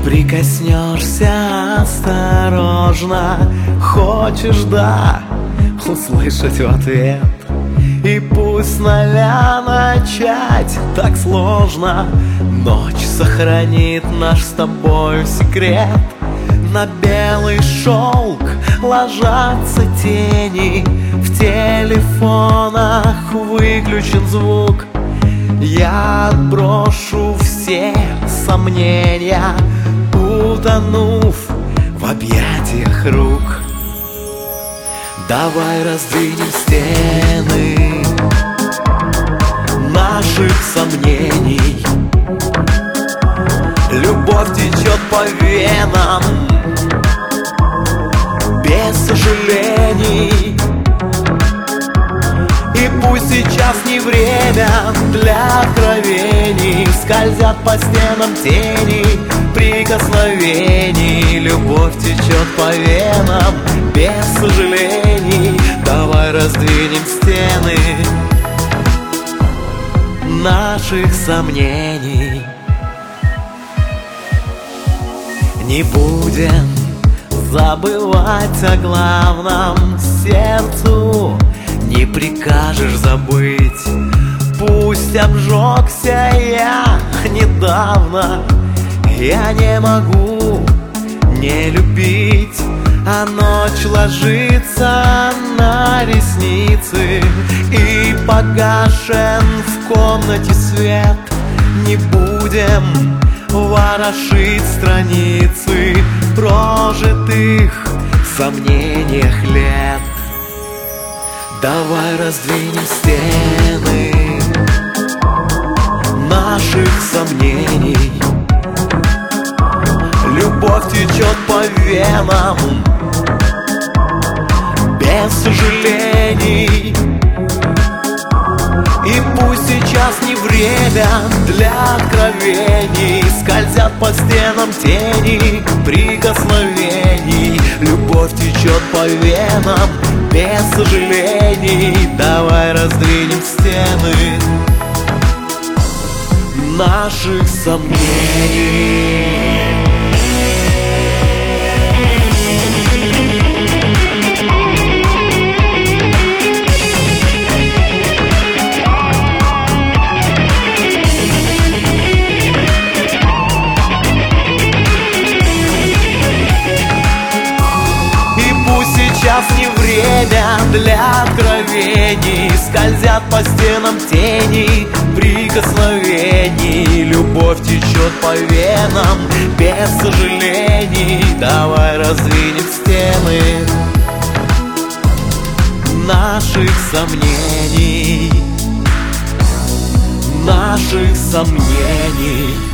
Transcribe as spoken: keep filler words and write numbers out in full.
Прикоснешься осторожно, хочешь, да, услышать в ответ. И пусть с нуля начать так сложно, ночь сохранит наш с тобой секрет. На белый шелк ложатся тени, в телефонах выключен звук. Я отброшу все сомнения, утонув в объятиях рук. Давай раздвинем стены наших сомнений. Любовь течет по венам без сожалений. И пусть сейчас не время для откровений, скользят по стенам тени прикосновений. Любовь течет по венам без сожалений. Давай раздвинем стены наших сомнений. Не будем забывать о главном, сердцу не прикажешь забыть. Пусть обжегся я недавно, я не могу не любить. А ночь ложится на ресницы, и погашен в комнате свет. Не будем ворошить страницы прожитых в сомнениях лет. Давай раздвинем стены наших сомнений. Любовь течет по венам без сожалений. И пусть сейчас не время для откровений, скользят по стенам тени прикосновений. Любовь течет по венам без сожалений. Давай раздвинем стены наших сомнений. Сейчас не время для откровений, скользят по стенам тени прикосновений. Любовь течет по венам без сожалений. Давай раздвинем стены наших сомнений, наших сомнений.